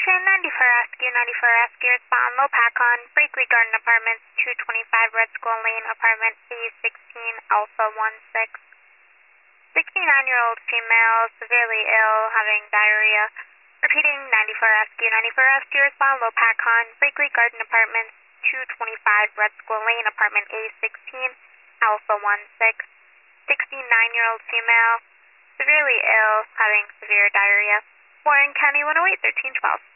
Attention, 94 Rescue, 94 Rescue, respond, Lopakon, Brakely Garden Apartments, 225 Red Skull Lane, Apartment A16, Alpha 16. 69-year-old female, severely ill, having diarrhea. Repeating, 94 Rescue, 94 Rescue, respond, Lopakon, Brakely Garden Apartments, 225 Red Skull Lane, Apartment A16, Alpha 16. 69-year-old female, severely ill, having severe diarrhea. Warren County 108, 1312.